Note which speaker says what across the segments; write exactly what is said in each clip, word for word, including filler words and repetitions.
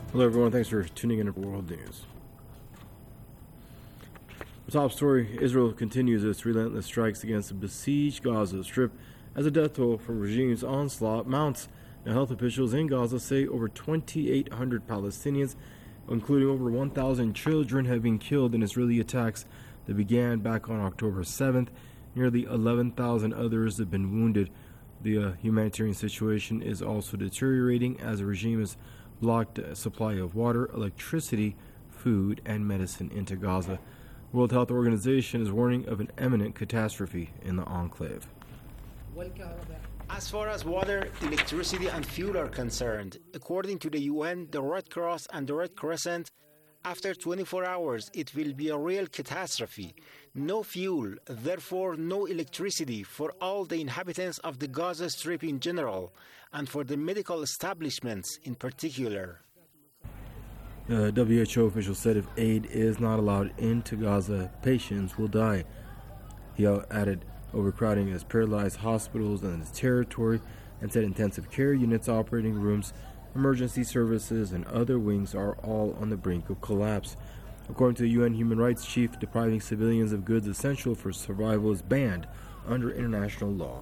Speaker 1: Hello everyone, thanks for tuning in to World News. The top story, Israel continues its relentless strikes against the besieged Gaza Strip as the death toll from regime's onslaught mounts. Now, health officials in Gaza say over twenty-eight hundred Palestinians, including over one thousand children, have been killed in Israeli attacks that began back on October seventh. Nearly eleven thousand others have been wounded. The uh, humanitarian situation is also deteriorating as the regime has blocked a supply of water, electricity, food, and medicine into Gaza. World Health Organization is warning of an imminent catastrophe in the enclave.
Speaker 2: As far as water, electricity, and fuel are concerned, according to the U N, the Red Cross, and the Red Crescent, after twenty-four hours, it will be a real catastrophe. No fuel, therefore no electricity for all the inhabitants of the Gaza Strip in general, and for the medical establishments in particular.
Speaker 1: Uh, W H O official said if aid is not allowed into Gaza, patients will die. He added overcrowding has paralyzed hospitals in its territory and said intensive care units, operating rooms, emergency services, and other wings are all on the brink of collapse. According to the U N Human Rights Chief, depriving civilians of goods essential for survival is banned under international law.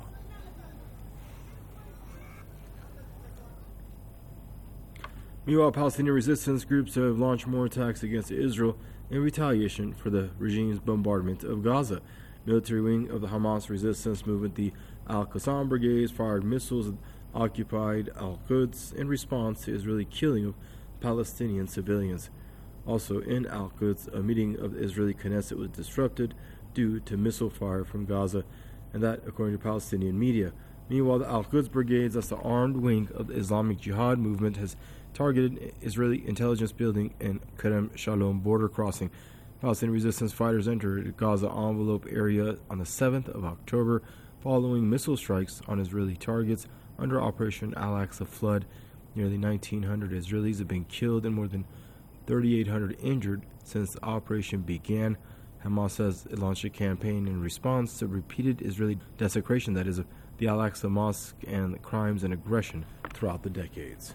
Speaker 1: Meanwhile, Palestinian resistance groups have launched more attacks against Israel in retaliation for the regime's bombardment of Gaza. Military wing of the Hamas resistance movement, the Al-Qassam brigades, fired missiles at occupied Al-Quds in response to Israeli killing of Palestinian civilians. Also in Al-Quds, a meeting of the Israeli Knesset was disrupted due to missile fire from Gaza, and that according to Palestinian media. Meanwhile, the Al-Quds brigades, that's the armed wing of the Islamic Jihad movement, has targeted Israeli intelligence building in Kerem Shalom border crossing. Palestinian resistance fighters entered the Gaza envelope area on the seventh of October following missile strikes on Israeli targets under Operation Al-Aqsa Flood. Nearly nineteen hundred Israelis have been killed and more than thirty-eight hundred injured since the operation began. Hamas says it launched a campaign in response to repeated Israeli desecration, that is, of the Al-Aqsa Mosque, and crimes and aggression throughout the decades.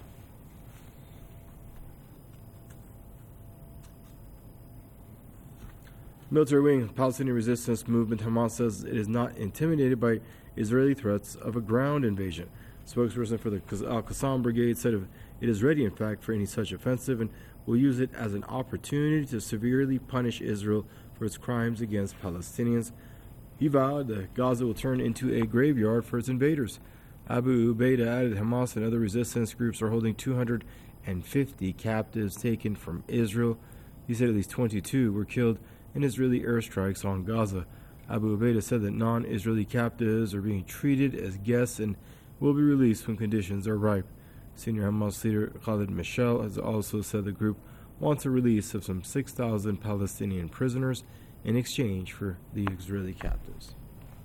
Speaker 1: Military wing of the Palestinian resistance movement Hamas says it is not intimidated by Israeli threats of a ground invasion. Spokesperson for the Al-Qassam brigade said it is ready, in fact, for any such offensive and will use it as an opportunity to severely punish Israel for its crimes against Palestinians. He vowed that Gaza will turn into a graveyard for its invaders. Abu Ubaidah added Hamas and other resistance groups are holding two hundred fifty captives taken from Israel. He said at least twenty-two were killed in Israeli airstrikes on Gaza. Abu Ubaidah said that non-Israeli captives are being treated as guests and will be released when conditions are ripe. Senior Hamas leader Khalid Mashal has also said the group wants a release of some six thousand Palestinian prisoners in exchange for the Israeli captives.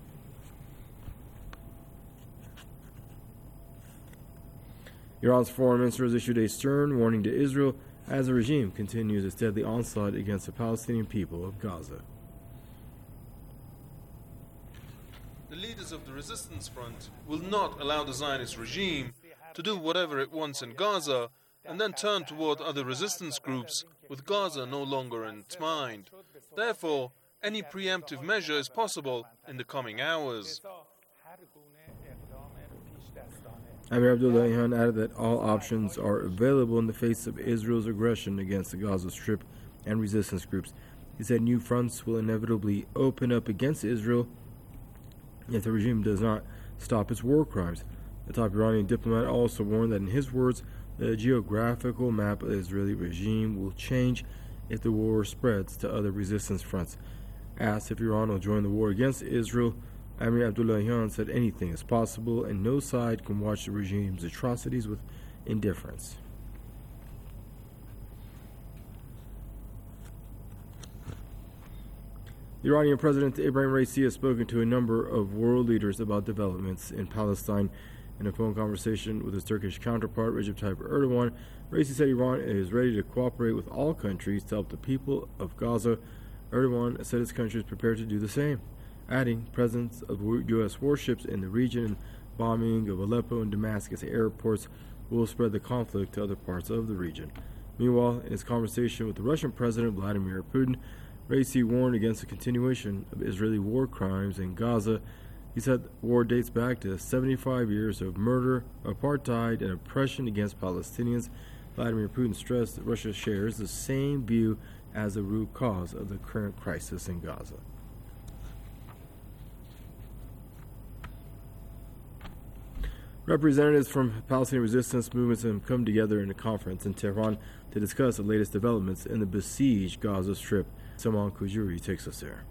Speaker 1: Iran's foreign minister has issued a stern warning to Israel as the regime continues its deadly onslaught against the Palestinian people of Gaza.
Speaker 3: The leaders of the resistance front will not allow the Zionist regime to do whatever it wants in Gaza and then turn toward other resistance groups with Gaza no longer in its mind. Therefore, any preemptive measure is possible in the coming hours.
Speaker 1: Amir Abdullahian added that all options are available in the face of Israel's aggression against the Gaza Strip and resistance groups. He said new fronts will inevitably open up against Israel if the regime does not stop its war crimes. The top Iranian diplomat also warned that, in his words, the geographical map of the Israeli regime will change if the war spreads to other resistance fronts. Asked if Iran will join the war against Israel, Amir Abdullahian said anything is possible and no side can watch the regime's atrocities with indifference. The Iranian President Ibrahim Raisi has spoken to a number of world leaders about developments in Palestine. In a phone conversation with his Turkish counterpart, Recep Tayyip Erdogan, Raisi said Iran is ready to cooperate with all countries to help the people of Gaza. Erdogan said his country is prepared to do the same, adding presence of U S warships in the region and bombing of Aleppo and Damascus airports will spread the conflict to other parts of the region. Meanwhile, in his conversation with the Russian President Vladimir Putin, Raisi warned against the continuation of Israeli war crimes in Gaza. He said the war dates back to seventy-five years of murder, apartheid, and oppression against Palestinians. Vladimir Putin stressed that Russia shares the same view as the root cause of the current crisis in Gaza. Representatives from Palestinian resistance movements have come together in a conference in Tehran to discuss the latest developments in the besieged Gaza Strip. Saman Kujuri takes us there.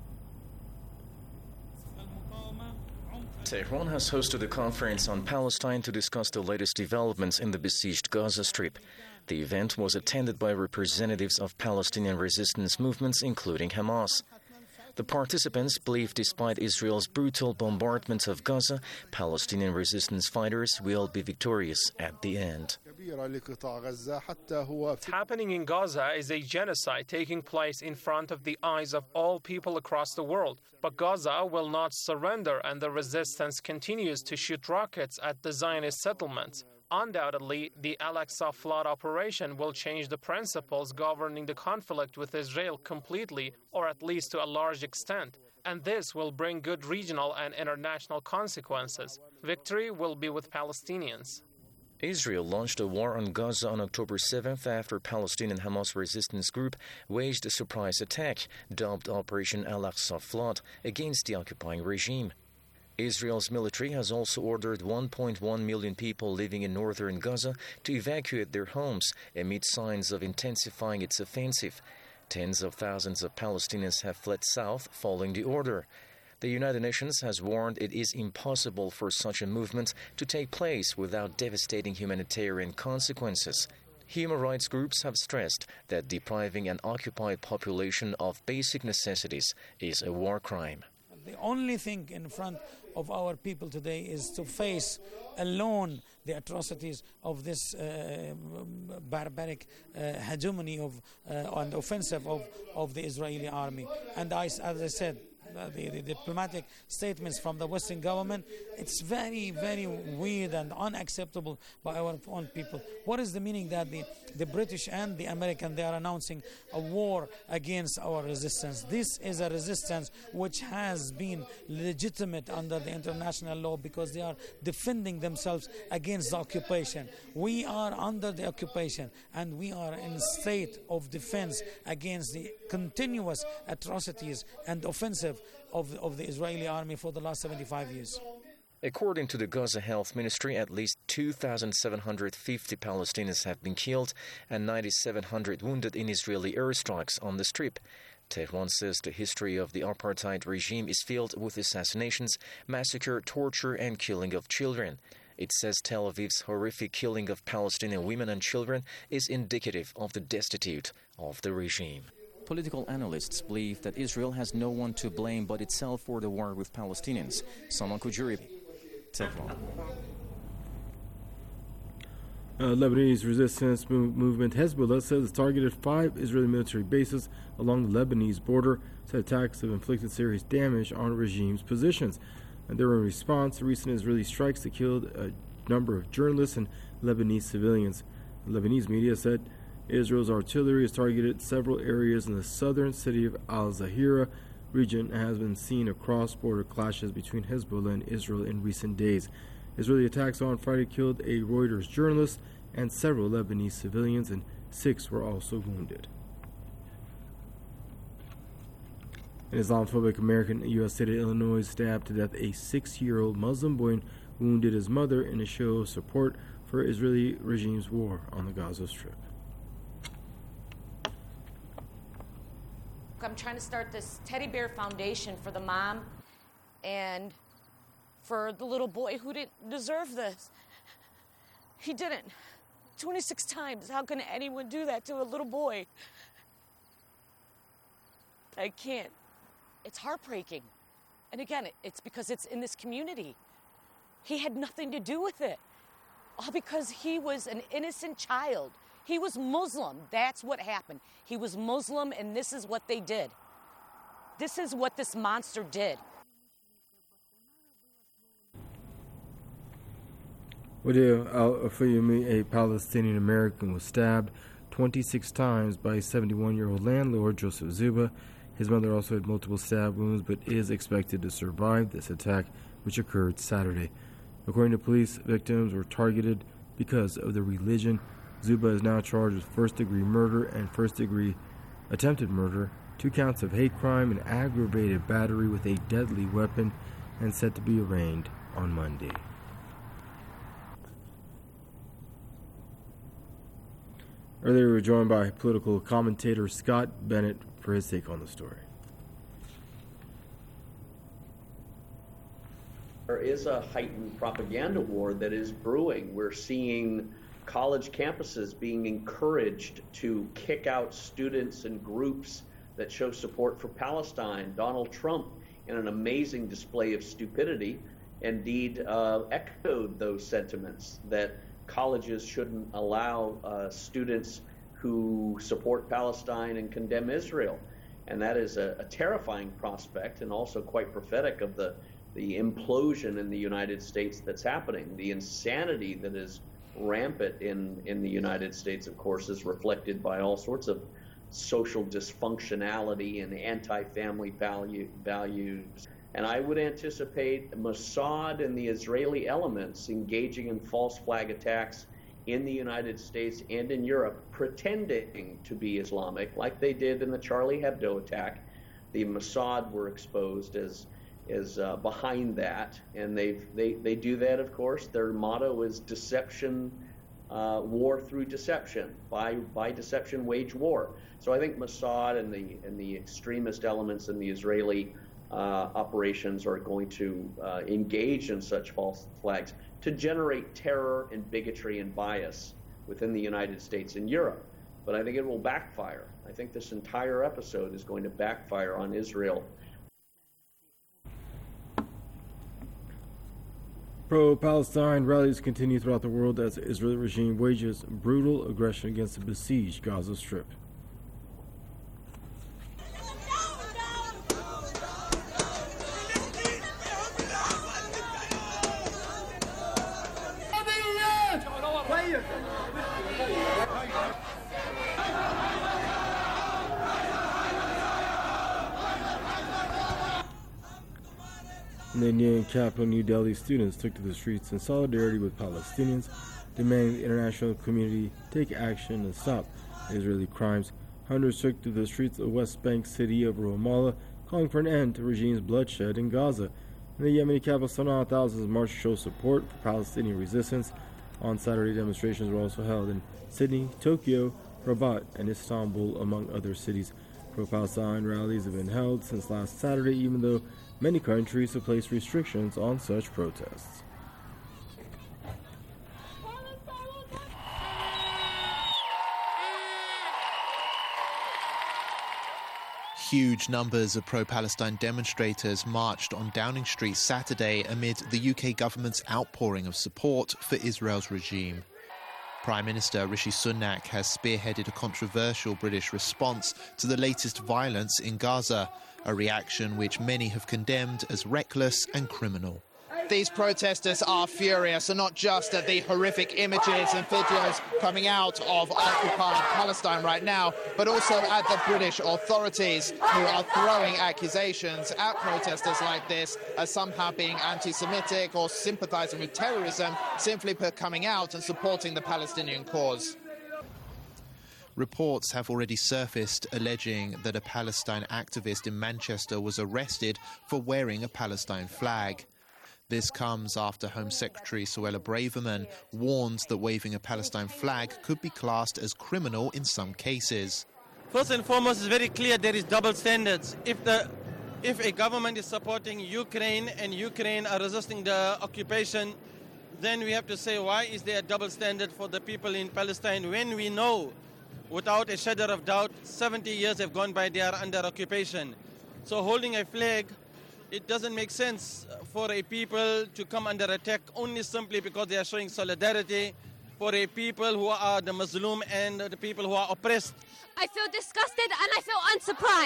Speaker 4: Tehran has hosted a conference on Palestine to discuss the latest developments in the besieged Gaza Strip. The event was attended by representatives of Palestinian resistance movements, including Hamas. The participants believe despite Israel's brutal bombardment of Gaza, Palestinian resistance fighters will be victorious at the end.
Speaker 5: What's happening in Gaza is a genocide taking place in front of the eyes of all people across the world. But Gaza will not surrender, and the resistance continues to shoot rockets at the Zionist settlements. Undoubtedly, the Al-Aqsa flood operation will change the principles governing the conflict with Israel completely, or at least to a large extent. And this will bring good regional and international consequences. Victory will be with Palestinians.
Speaker 4: Israel launched a war on Gaza on October seventh after Palestinian Hamas resistance group waged a surprise attack, dubbed Operation Al-Aqsa Flood, against the occupying regime. Israel's military has also ordered one point one million people living in northern Gaza to evacuate their homes amid signs of intensifying its offensive. Tens of thousands of Palestinians have fled south following the order. The United Nations has warned it is impossible for such a movement to take place without devastating humanitarian consequences. Human rights groups have stressed that depriving an occupied population of basic necessities is a war crime.
Speaker 6: The only thing in front of our people today is to face alone the atrocities of this uh, barbaric uh, hegemony of uh, and offensive of, of the Israeli army. And I, as I said, uh, the, the diplomatic statements from the Western government, it's very, very weird and unacceptable by our own people. What is the meaning that the, the British and the American, they are announcing a war against our resistance? This is a resistance which has been legitimate under the international law because they are defending themselves against the occupation. We are under the occupation and we are in a state of defense against the continuous atrocities and offensive of, of the Israeli army for the last seventy-five years.
Speaker 4: According to the Gaza Health Ministry, at least two thousand seven hundred fifty Palestinians have been killed and nine thousand seven hundred wounded in Israeli airstrikes on the Strip. Tehran says the history of the apartheid regime is filled with assassinations, massacre, torture, and killing of children. It says Tel Aviv's horrific killing of Palestinian women and children is indicative of the destitute of the regime. Political analysts believe that Israel has no one to blame but itself for the war with Palestinians. Saman Kujuri, Tehran.
Speaker 1: Uh, Lebanese resistance move, movement Hezbollah says it's targeted five Israeli military bases along the Lebanese border. Said attacks have inflicted serious damage on the regime's positions. And they were in response to recent Israeli strikes that killed a number of journalists and Lebanese civilians. The Lebanese media said Israel's artillery has targeted several areas in the southern city of Al-Zahira region and has been seen across border clashes between Hezbollah and Israel in recent days. Israeli attacks on Friday killed a Reuters journalist and several Lebanese civilians, and six were also wounded. An Islamophobic American in the U S state of Illinois stabbed to death a six-year-old Muslim boy and wounded his mother in a show of support for Israeli regime's war on the Gaza Strip.
Speaker 7: I'm trying to start this teddy bear foundation for the mom and for the little boy who didn't deserve this. He didn't. twenty-six times. How can anyone do that to a little boy? I can't. It's heartbreaking. And again, it's because it's in this community. He had nothing to do with it. All because he was an innocent child. He was Muslim. That's what happened. He was Muslim, and this is what they did. This is what this monster did.
Speaker 1: Wadil Al-Afayumi, a Palestinian American, was stabbed twenty-six times by seventy-one-year-old landlord Joseph Zuba. His mother also had multiple stab wounds but is expected to survive this attack, which occurred Saturday. According to police, victims were targeted because of their religion. Zuba is now charged with first-degree murder and first-degree attempted murder, two counts of hate crime and aggravated battery with a deadly weapon, and set to be arraigned on Monday. Earlier, we were joined by political commentator Scott Bennett for his take on the story.
Speaker 8: There is a heightened propaganda war that is brewing. We're seeing college campuses being encouraged to kick out students and groups that show support for Palestine. Donald Trump, in an amazing display of stupidity, indeed uh, echoed those sentiments that colleges shouldn't allow uh, students who support Palestine and condemn Israel. And that is a, a terrifying prospect, and also quite prophetic of the, the implosion in the United States that's happening. The insanity that is rampant in, in the United States, of course, is reflected by all sorts of social dysfunctionality and anti-family value, values. And I would anticipate Mossad and the Israeli elements engaging in false flag attacks in the United States and in Europe, pretending to be Islamic, like they did in the Charlie Hebdo attack. The Mossad were exposed as is uh, behind that, and they've, they they do that, of course. Their motto is deception, uh, war through deception. By by deception, wage war. So I think Mossad and the and the extremist elements in the Israeli uh, operations are going to uh, engage in such false flags to generate terror and bigotry and bias within the United States and Europe. But I think it will backfire. I think this entire episode is going to backfire on Israel.
Speaker 1: Pro-Palestine rallies continue throughout the world as the Israeli regime wages brutal aggression against the besieged Gaza Strip. In the Indian capital, New Delhi, students took to the streets in solidarity with Palestinians, demanding the international community take action and stop Israeli crimes. Hundreds took to the streets of the West Bank city of Ramallah, calling for an end to the regime's bloodshed in Gaza. In the Yemeni capital, Sana'a, thousands marched to show support for Palestinian resistance. On Saturday, demonstrations were also held in Sydney, Tokyo, Rabat, and Istanbul, among other cities. Pro-Palestine rallies have been held since last Saturday, even though many countries have placed restrictions on such protests.
Speaker 9: Huge numbers of pro-Palestine demonstrators marched on Downing Street Saturday amid the U K government's outpouring of support for Israel's regime. Prime Minister Rishi Sunak has spearheaded a controversial British response to the latest violence in Gaza, a reaction which many have condemned as reckless and criminal.
Speaker 10: These protesters are furious, and not just at the horrific images and videos coming out of occupied Palestine right now, but also at the British authorities, who are throwing accusations at protesters like this as somehow being anti-Semitic or sympathizing with terrorism, simply for coming out and supporting the Palestinian cause.
Speaker 9: Reports have already surfaced alleging that a Palestine activist in Manchester was arrested for wearing a Palestine flag. This comes after Home Secretary Suella Braverman warned that waving a Palestine flag could be classed as criminal in some cases.
Speaker 11: First and foremost, it's very clear there is double standards. If the if a government is supporting Ukraine and Ukraine are resisting the occupation, then we have to say, why is there a double standard for the people in Palestine when we know, without a shadow of doubt, seventy years have gone by, they are under occupation. So holding a flag, it doesn't make sense for a people to come under attack only simply because they are showing solidarity for a people who are the Muslim and the people who are oppressed.
Speaker 12: I feel disgusted and I feel unsurprised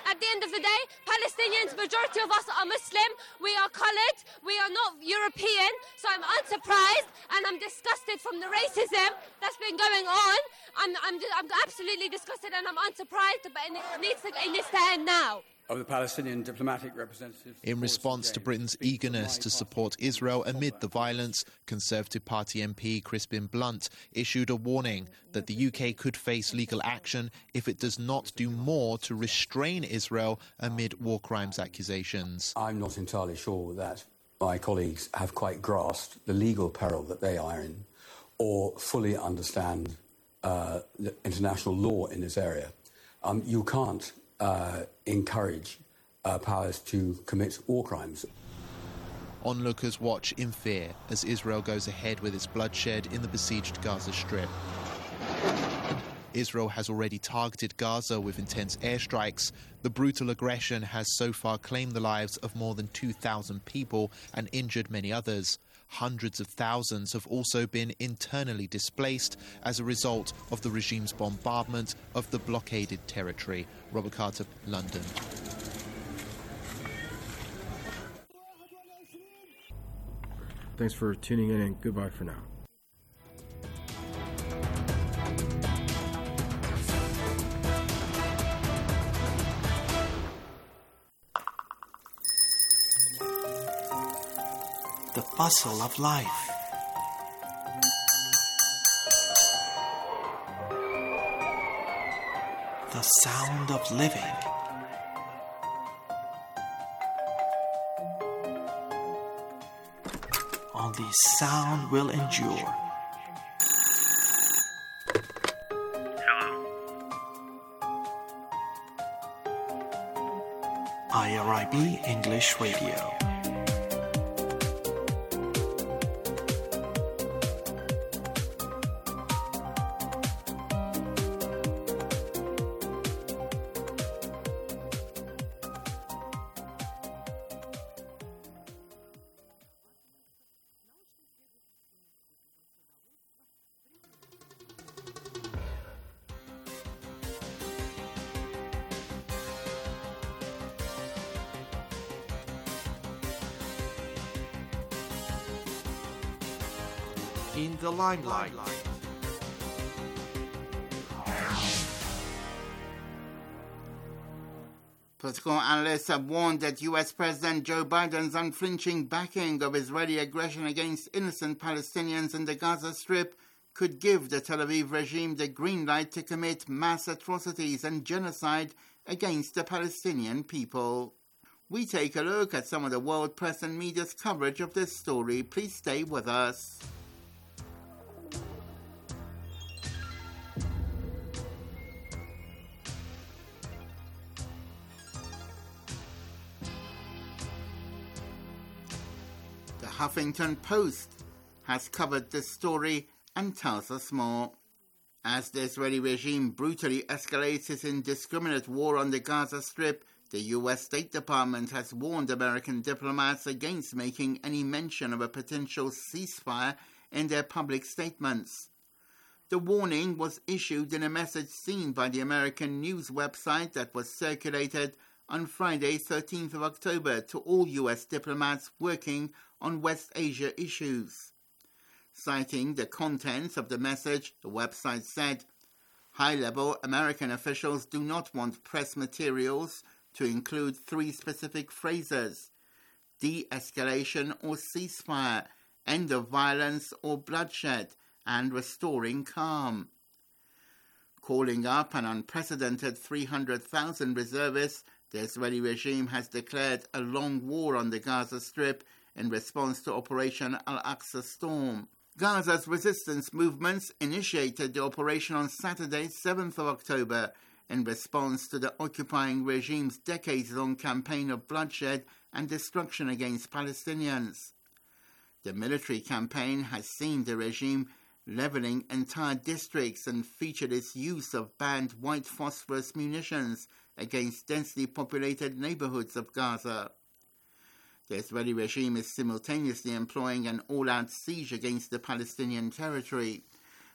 Speaker 12: At the end of the day, Palestinians, majority of us are Muslim, we are coloured, we are not European, so I'm unsurprised and I'm disgusted from the racism that's been going on. I'm, I'm, I'm absolutely disgusted and I'm unsurprised, but it needs to, it needs to end now.
Speaker 13: Of the Palestinian diplomatic representative.
Speaker 9: In response to Britain's eagerness to support Israel amid the violence, Conservative Party M P Crispin Blunt issued a warning that the U K could face legal action if it does not do more to restrain Israel amid war crimes accusations.
Speaker 13: I'm not entirely sure that my colleagues have quite grasped the legal peril that they are in or fully understand uh, the international law in this area. Um, you can't Uh, encourage uh, powers to commit war crimes.
Speaker 9: Onlookers watch in fear as Israel goes ahead with its bloodshed in the besieged Gaza Strip. Israel has already targeted Gaza with intense airstrikes. The brutal aggression has so far claimed the lives of more than two thousand people and injured many others. Hundreds of thousands have also been internally displaced as a result of the regime's bombardment of the blockaded territory. Robert Carter, London.
Speaker 1: Thanks for tuning in and goodbye for now.
Speaker 14: The bustle of life. The sound of living. Only sound will endure. I R I B English Radio. In the limelight.
Speaker 15: Political analysts have warned that U S President Joe Biden's unflinching backing of Israeli aggression against innocent Palestinians in the Gaza Strip could give the Tel Aviv regime the green light to commit mass atrocities and genocide against the Palestinian people. We take a look at some of the world press and media's coverage of this story. Please stay with us. The Huffington Post has covered this story and tells us more. As the Israeli regime brutally escalates its indiscriminate war on the Gaza Strip, the U S State Department has warned American diplomats against making any mention of a potential ceasefire in their public statements. The warning was issued in a message seen by the American news website that was circulated on Friday, thirteenth of October, to all U S diplomats working on West Asia issues. Citing the contents of the message, the website said, high-level American officials do not want press materials to include three specific phrases: de-escalation or ceasefire, end of violence or bloodshed, and restoring calm. Calling up an unprecedented three hundred thousand reservists, the Israeli regime has declared a long war on the Gaza Strip in response to Operation Al-Aqsa Storm. Gaza's resistance movements initiated the operation on Saturday, seventh of October, in response to the occupying regime's decades-long campaign of bloodshed and destruction against Palestinians. The military campaign has seen the regime leveling entire districts and featured its use of banned white phosphorus munitions against densely populated neighborhoods of Gaza. The Israeli regime is simultaneously employing an all-out siege against the Palestinian territory.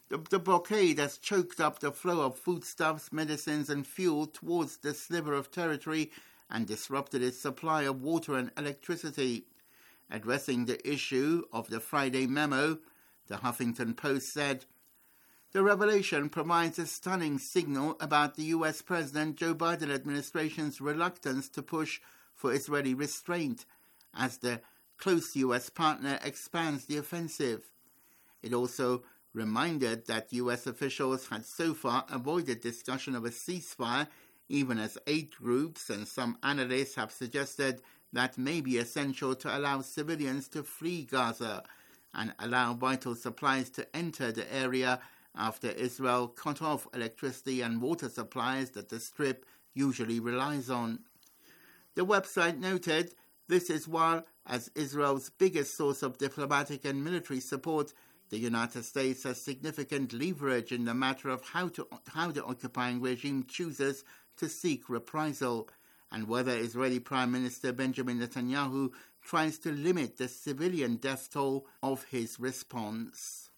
Speaker 15: The, the blockade has choked up the flow of foodstuffs, medicines and fuel towards the sliver of territory and disrupted its supply of water and electricity. Addressing the issue of the Friday memo, the Huffington Post said, "The revelation provides a stunning signal about the U S President Joe Biden administration's reluctance to push for Israeli restraint as the close U S partner expands the offensive. It also reminded that U S officials had so far avoided discussion of a ceasefire, even as aid groups and some analysts have suggested that may be essential to allow civilians to flee Gaza and allow vital supplies to enter the area after Israel cut off electricity and water supplies that the Strip usually relies on." The website noted this is while, as Israel's biggest source of diplomatic and military support, the United States has significant leverage in the matter of how, to, how the occupying regime chooses to seek reprisal, and whether Israeli Prime Minister Benjamin Netanyahu tries to limit the civilian death toll of his response.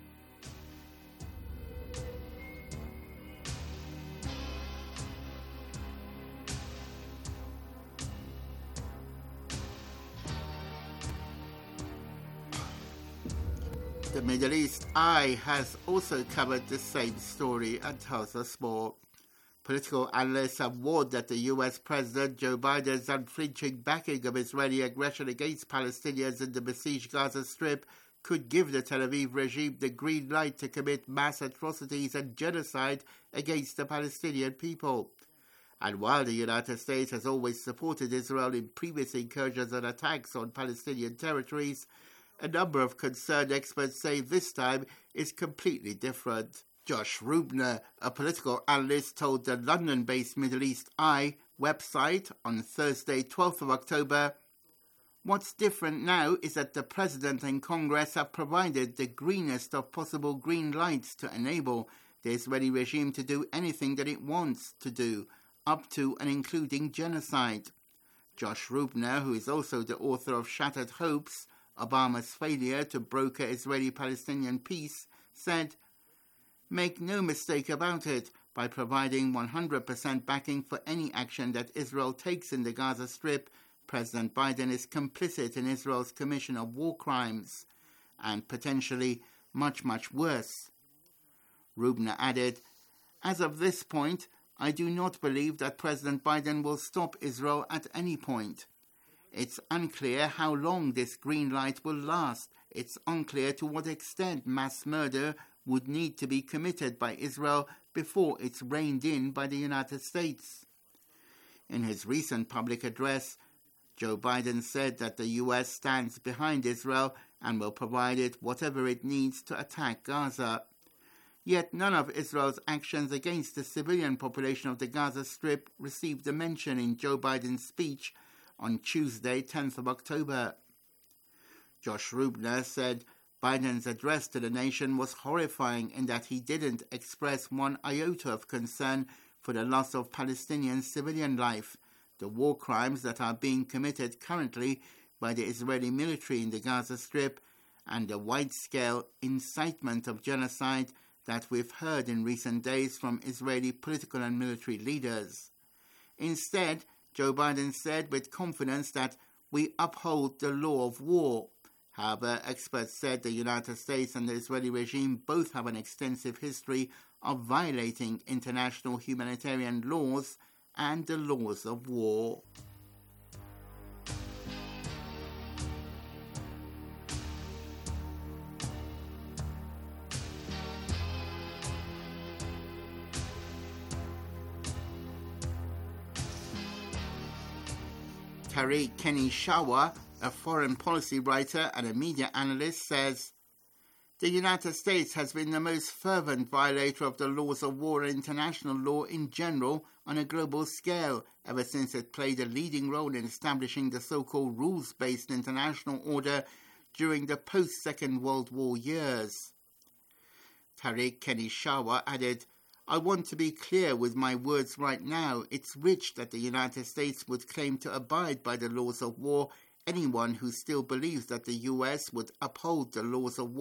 Speaker 15: The Middle East Eye has also covered the same story and tells us more. Political analysts have warned that the U S President Joe Biden's unflinching backing of Israeli aggression against Palestinians in the besieged Gaza Strip could give the Tel Aviv regime the green light to commit mass atrocities and genocide against the Palestinian people. And while the United States has always supported Israel in previous incursions and attacks on Palestinian territories, a number of concerned experts say this time is completely different. Josh Rubner, a political analyst, told the London-based Middle East Eye website on Thursday, twelfth of October, "What's different now is that the President and Congress have provided the greenest of possible green lights to enable the Israeli regime to do anything that it wants to do, up to and including genocide." Josh Rubner, who is also the author of Shattered Hopes, Obama's Failure to Broker Israeli-Palestinian Peace, said, "Make no mistake about it, by providing one hundred percent backing for any action that Israel takes in the Gaza Strip, President Biden is complicit in Israel's commission of war crimes, and potentially much, much worse." Rubner added, "As of this point, I do not believe that President Biden will stop Israel at any point. It's unclear how long this green light will last. It's unclear to what extent mass murder would need to be committed by Israel before it's reined in by the United States." In his recent public address, Joe Biden said that the U S stands behind Israel and will provide it whatever it needs to attack Gaza. Yet none of Israel's actions against the civilian population of the Gaza Strip received a mention in Joe Biden's speech on Tuesday, tenth of October. Josh Rubner said Biden's address to the nation was horrifying in that he didn't express one iota of concern for the loss of Palestinian civilian life, the war crimes that are being committed currently by the Israeli military in the Gaza Strip, and the wide-scale incitement of genocide that we've heard in recent days from Israeli political and military leaders. Instead, Joe Biden said with confidence that we uphold the law of war. However, experts said the United States and the Israeli regime both have an extensive history of violating international humanitarian laws and the laws of war. Tariq Kenny-Shawa, a foreign policy writer and a media analyst, says, "The United States has been the most fervent violator of the laws of war and international law in general on a global scale ever since it played a leading role in establishing the so-called rules-based international order during the post-Second World War years." Tariq Kenny-Shawa added, "I want to be clear with my words right now. It's rich that the United States would claim to abide by the laws of war. Anyone who still believes that the U S would uphold the laws of war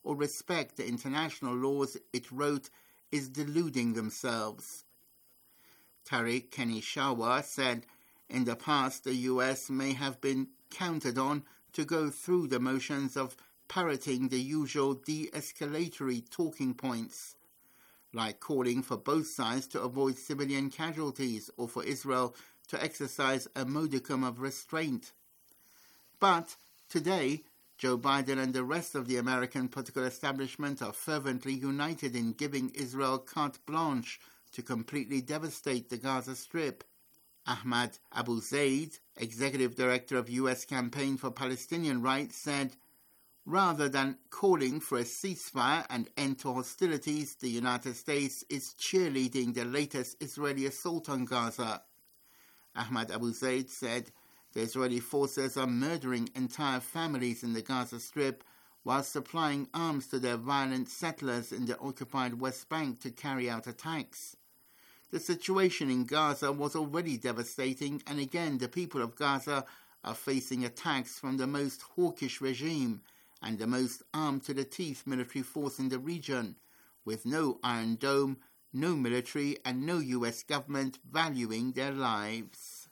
Speaker 15: or respect the international laws it wrote is deluding themselves. Tariq Kenishawa said, in the past the U S may have been counted on to go through the motions of parroting the usual de-escalatory talking points, like calling for both sides to avoid civilian casualties or for Israel to exercise a modicum of restraint. But today, Joe Biden and the rest of the American political establishment are fervently united in giving Israel carte blanche to completely devastate the Gaza Strip. Ahmad Abu Zaid, executive director of U S Campaign for Palestinian Rights, said, rather than calling for a ceasefire and end to hostilities, the United States is cheerleading the latest Israeli assault on Gaza. Ahmad Abu Zaid said, the Israeli forces are murdering entire families in the Gaza Strip while supplying arms to their violent settlers in the occupied West Bank to carry out attacks. The situation in Gaza was already devastating, and again the people of Gaza are facing attacks from the most hawkish regime and the most armed-to-the-teeth military force in the region, with no Iron Dome, no military and no U S government valuing their lives.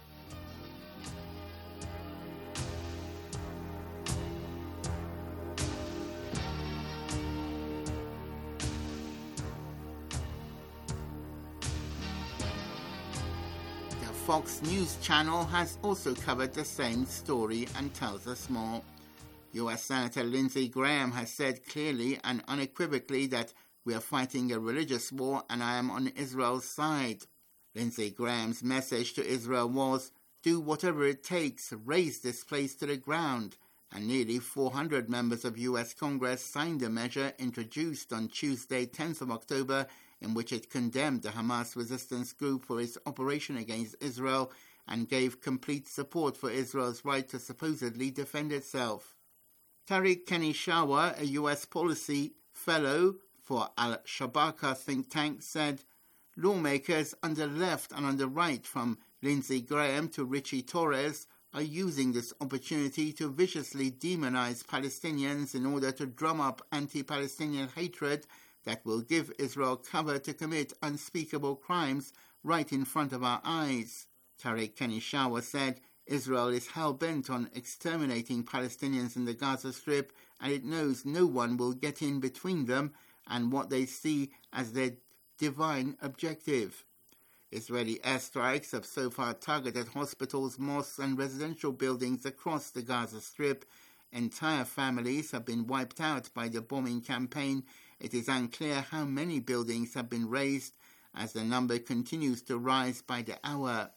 Speaker 15: The Fox News channel has also covered the same story and tells us more. U S Senator Lindsey Graham has said clearly and unequivocally that we are fighting a religious war and I am on Israel's side. Lindsey Graham's message to Israel was, do whatever it takes, raise this place to the ground, and nearly four hundred members of U S Congress signed a measure introduced on Tuesday, tenth of October, in which it condemned the Hamas resistance group for its operation against Israel and gave complete support for Israel's right to supposedly defend itself. Tariq Kenishawa, a U S policy fellow for Al-Shabaka think tank, said, lawmakers on the left and on the right, from Lindsey Graham to Richie Torres, are using this opportunity to viciously demonize Palestinians in order to drum up anti-Palestinian hatred that will give Israel cover to commit unspeakable crimes right in front of our eyes. Tariq Kenishawa said, Israel is hell-bent on exterminating Palestinians in the Gaza Strip, and it knows no one will get in between them and what they see as their divine objective. Israeli airstrikes have so far targeted hospitals, mosques and residential buildings across the Gaza Strip. Entire families have been wiped out by the bombing campaign. It is unclear how many buildings have been razed, as the number continues to rise by the hour.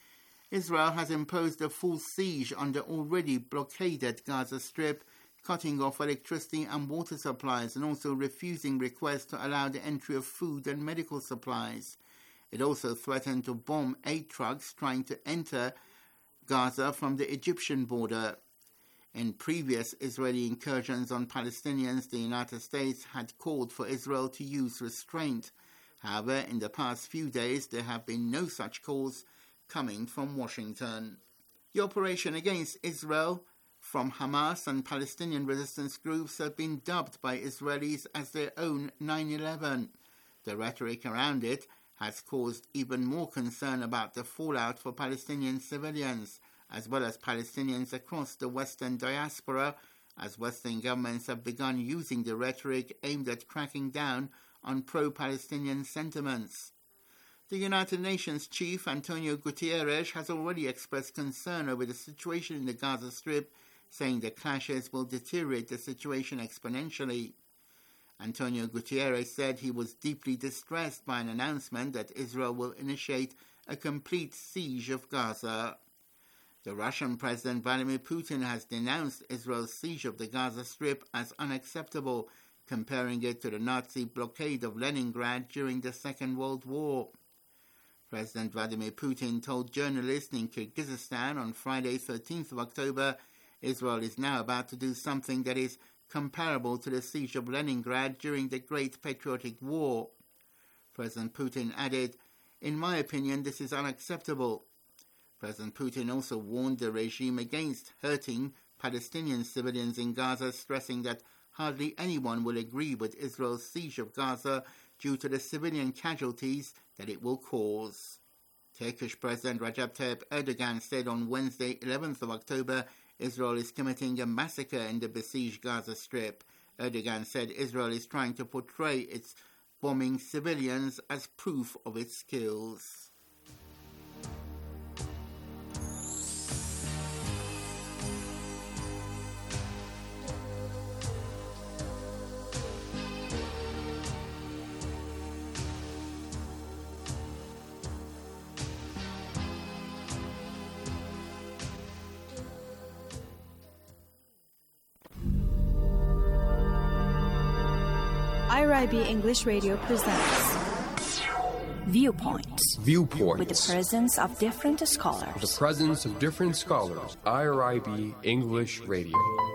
Speaker 15: Israel has imposed a full siege on the already blockaded Gaza Strip, cutting off electricity and water supplies and also refusing requests to allow the entry of food and medical supplies. It also threatened to bomb aid trucks trying to enter Gaza from the Egyptian border. In previous Israeli incursions on Palestinians, the United States had called for Israel to use restraint. However, in the past few days, there have been no such calls coming from Washington. The operation against Israel from Hamas and Palestinian resistance groups have been dubbed by Israelis as their own nine eleven. The rhetoric around it has caused even more concern about the fallout for Palestinian civilians, as well as Palestinians across the Western diaspora, as Western governments have begun using the rhetoric aimed at cracking down on pro-Palestinian sentiments. The United Nations chief, Antonio Guterres, has already expressed concern over the situation in the Gaza Strip, saying the clashes will deteriorate the situation exponentially. Antonio Guterres said he was deeply distressed by an announcement that Israel will initiate a complete siege of Gaza. The Russian President Vladimir Putin has denounced Israel's siege of the Gaza Strip as unacceptable, comparing it to the Nazi blockade of Leningrad during the Second World War. President Vladimir Putin told journalists in Kyrgyzstan on Friday, thirteenth of October, Israel is now about to do something that is comparable to the siege of Leningrad during the Great Patriotic War. President Putin added, "In my opinion, this is unacceptable." President Putin also warned the regime against hurting Palestinian civilians in Gaza, stressing that hardly anyone will agree with Israel's siege of Gaza due to the civilian casualties that it will cause. Turkish President Recep Tayyip Erdogan said on Wednesday, eleventh of October, Israel is committing a massacre in the besieged Gaza Strip. Erdogan said Israel is trying to portray its bombing civilians as proof of its skills.
Speaker 16: I R I B English Radio presents Viewpoints.
Speaker 17: Viewpoints.
Speaker 16: With the presence of different scholars.
Speaker 17: With the presence of different scholars. I R I B English Radio.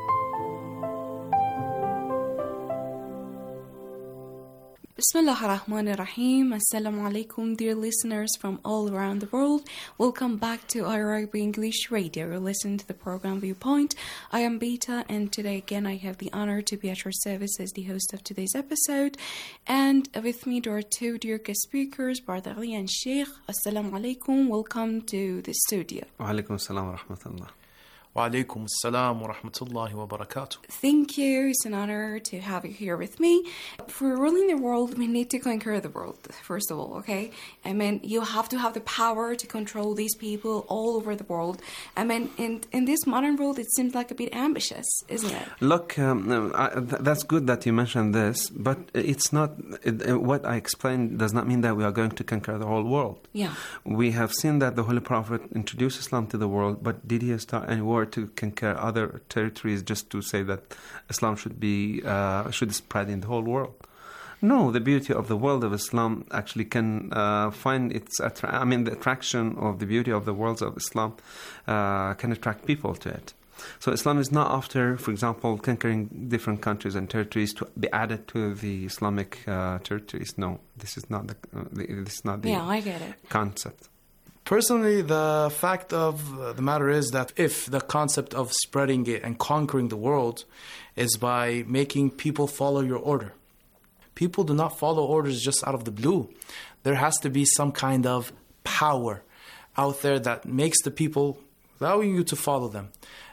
Speaker 18: Bismillah ar-Rahman ar-Rahim. Assalamu alaikum, dear listeners from all around the world. Welcome back to I R I B English Radio. You're listening to the program Viewpoint. I am Beta, and today again I have the honor to be at your service as the host of today's episode. And with me there are two dear guest speakers, Brother Ali and Sheikh. Assalamu alaikum. Welcome to the studio.
Speaker 19: Wa alaikum assalam wa rahmatullah.
Speaker 20: Wa alaikum assalam wa rahmatullahi wa barakatuh.
Speaker 18: Thank you. It's an honor to have you here with me. For ruling the world, we need to conquer the world, first of all, okay? I mean, you have to have the power to control these people all over the world. I mean, in, in this modern world, it seems like a bit ambitious, isn't it?
Speaker 19: Look, um, I, th- that's good that you mentioned this, but it's not, it, uh, what I explained does not mean that we are going to conquer the whole world.
Speaker 18: Yeah.
Speaker 19: We have seen that the Holy Prophet introduced Islam to the world, but did he start any war to conquer other territories just to say that Islam should be uh, should spread in the whole world? No, the beauty of the world of Islam actually can uh, find its attra- I mean the attraction of the beauty of the world of Islam uh, can attract people to it. So Islam is not after, for example, conquering different countries and territories to be added to the Islamic uh, territories. No, this is not the, uh, the this is not the
Speaker 18: yeah, I get it.
Speaker 19: concept.
Speaker 20: Personally, the fact of the matter is that if the concept of spreading it and conquering the world is by making people follow your order, people do not follow orders just out of the blue. There has to be some kind of power out there that makes the people, allowing you to follow them.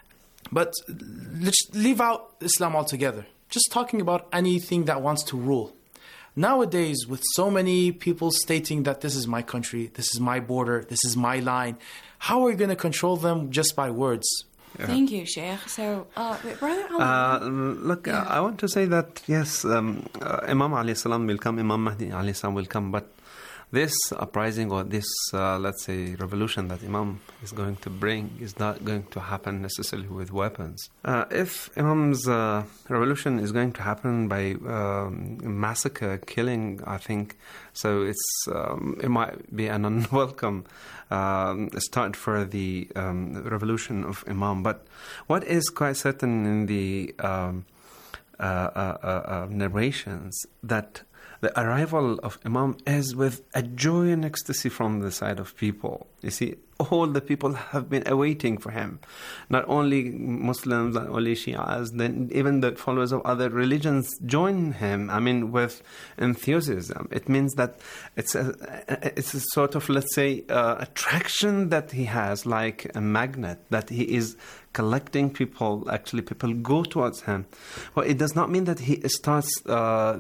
Speaker 20: But let's leave out Islam altogether. Just talking about anything that wants to rule. Nowadays, with so many people stating that this is my country, this is my border, this is my line, how are you going to control them just by words?
Speaker 18: Yeah. Thank you, Sheikh. So, uh, Brother Ali.
Speaker 19: Uh, look, yeah. I want to say that, yes, um, uh, Imam alayhi salam will come, Imam Mahdi alayhi salam will come, but this uprising or this, uh, let's say, revolution that Imam is going to bring is not going to happen necessarily with weapons. Uh, if Imam's uh, revolution is going to happen by um, massacre, killing, I think, so it's um, it might be an unwelcome um, start for the um, revolution of Imam. But what is quite certain in the um, uh, uh, uh, uh, narrations that the arrival of Imam is with a joy and ecstasy from the side of people. You see, all the people have been awaiting for him. Not only Muslims, not only Shias, then even the followers of other religions join him, I mean, with enthusiasm. It means that it's a, it's a sort of, let's say, uh, attraction that he has, like a magnet, that he is collecting people. Actually, people go towards him. Well, it does not mean that he starts uh,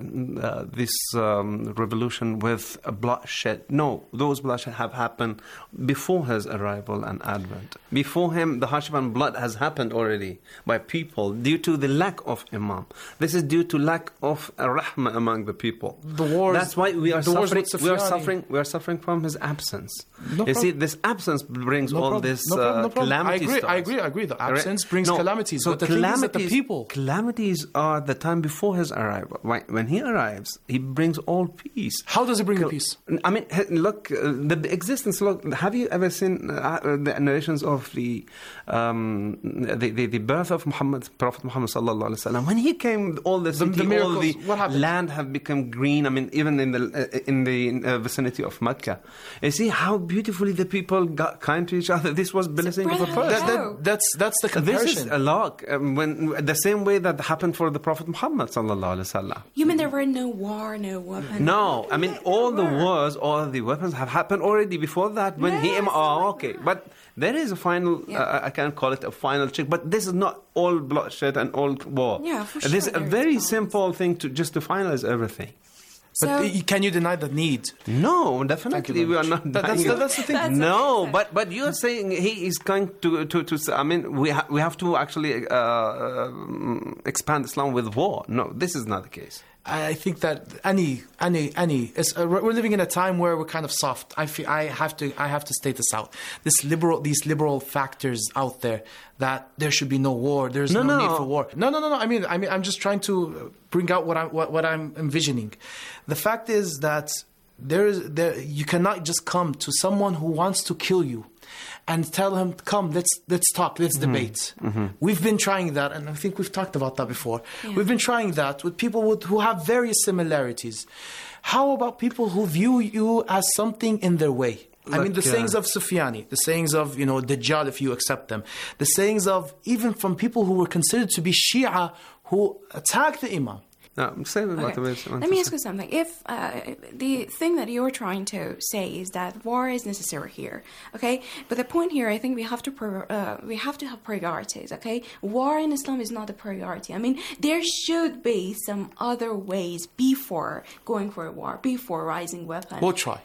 Speaker 19: uh, this um, revolution with a bloodshed. No, those bloodshed have happened before his arrival and advent. Before him, the hardship and blood has happened already by people due to the lack of Imam. This is due to lack of rahmah among the people.
Speaker 20: The wars.
Speaker 19: That's why we are suffering. We are
Speaker 20: Sufyani.
Speaker 19: suffering. We are suffering from his absence.
Speaker 20: No
Speaker 19: you
Speaker 20: prob-
Speaker 19: see, this absence brings
Speaker 20: no
Speaker 19: all
Speaker 20: problem.
Speaker 19: this
Speaker 20: no problem, no
Speaker 19: uh,
Speaker 20: problem.
Speaker 19: calamity.
Speaker 20: I agree.
Speaker 19: starts.
Speaker 20: I agree. I agree. The absence brings
Speaker 19: no,
Speaker 20: calamities.
Speaker 19: So
Speaker 20: but the
Speaker 19: calamities,
Speaker 20: thing is that the people.
Speaker 19: Calamities are the time before his arrival. When he arrives, he brings all peace.
Speaker 20: How does he bring Cal- peace?
Speaker 19: I mean, look, uh, the existence. Look, have you ever seen uh, the narrations of the, um, the, the the birth of Muhammad, Prophet Muhammad sallallahu alaihi wasallam? When he came, all the city,
Speaker 20: the, the
Speaker 19: all the
Speaker 20: what
Speaker 19: land have become green. I mean, even in the uh, in the uh, vicinity of Mecca. You see how beautifully the people got kind to each other. This was blessing of a person.
Speaker 20: That, that, that's that's that's the comparison.
Speaker 19: This is a lot. Um, when the same way that happened for the Prophet Muhammad sallallahu alaihi wasallam.
Speaker 18: You mean there were no war, no weapon?
Speaker 19: No, I mean all the wars, all the weapons have happened already before that. When yes, he, oh, okay, but there is a final. Yeah. Uh, I can't call it a final check, but this is not all bloodshed and all war.
Speaker 18: Yeah, for sure.
Speaker 19: This is a very simple thing to just to finalize everything.
Speaker 20: But so, can you deny the need?
Speaker 19: No, definitely we are not.
Speaker 20: That, that's, the, that's the thing.
Speaker 18: That's
Speaker 19: no, but but you're saying he is going to to, to I mean, we ha- we have to actually uh, uh, expand Islam with war. No, this is not the case.
Speaker 20: I think that any, any, any. It's, uh, we're living in a time where we're kind of soft. I feel I have to, I have to state this out. This liberal, these liberal factors out there that there should be no war. There's no, no, no. need for war. No, no, no, no. I mean, I mean, I'm just trying to bring out what I'm, what, what I'm envisioning. The fact is that there is, there you cannot just come to someone who wants to kill you and tell him, come, let's let's talk, let's mm-hmm. debate. Mm-hmm. We've been trying that, and I think we've talked about that before. Yeah. We've been trying that with people with, who have various similarities. How about people who view you as something in their way? Look, I mean, the yeah. sayings of Sufyani, the sayings of, you know, Dajjal, if you accept them, the sayings of even from people who were considered to be Shia who attacked the Imam.
Speaker 19: No, say about
Speaker 18: okay.
Speaker 19: the
Speaker 18: Let me ask you something. If uh, the thing that you're trying to say is that war is necessary here, okay? But the point here, I think we have to pro- uh, we have to have priorities, okay? War in Islam is not a priority. I mean, there should be some other ways before going for a war, before rising weapons.
Speaker 20: We'll try.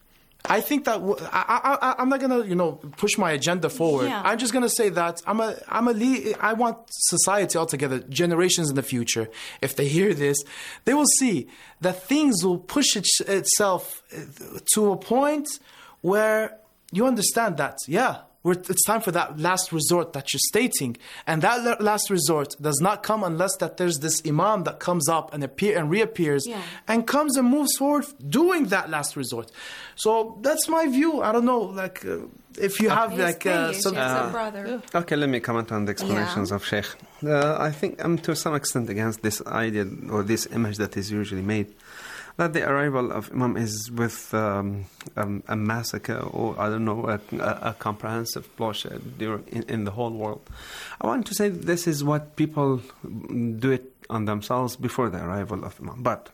Speaker 20: I think that w- I, I, I'm not gonna, you know, push my agenda forward.
Speaker 18: Yeah.
Speaker 20: I'm just gonna say that I'm a, I'm a lead, I want society altogether, generations in the future, if they hear this, they will see that things will push it, itself to a point where you understand that, yeah, we're, it's time for that last resort that you're stating, and that last resort does not come unless that there's this imam that comes up and appear and reappears, yeah. and comes and moves forward doing that last resort. So that's my view. I don't know, like uh, if you have like uh, some.
Speaker 18: Uh, brother.
Speaker 19: Okay, let me comment on the explanations yeah. of Sheikh. Uh, I think I'm to some extent against this idea or this image that is usually made, that the arrival of Imam is with um, um, a massacre or, I don't know, a, a, a comprehensive bloodshed during, in, in the whole world. I want to say this is what people do it on themselves before the arrival of Imam. But